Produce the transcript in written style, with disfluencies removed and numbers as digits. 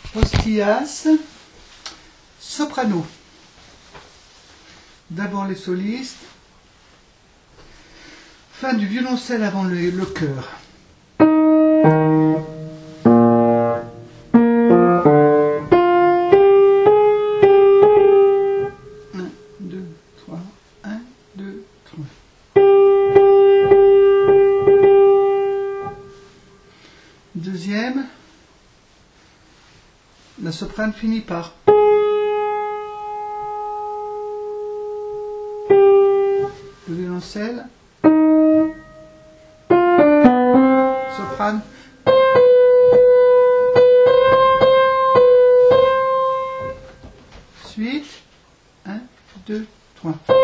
Postillas, soprano. D'abord les solistes. Fin du violoncelle avant le chœur. 1, 2, 3, 1, 2, 3. Deuxième, la soprane finit par. Le violoncelle, soprane, suite, 1, 2, 3.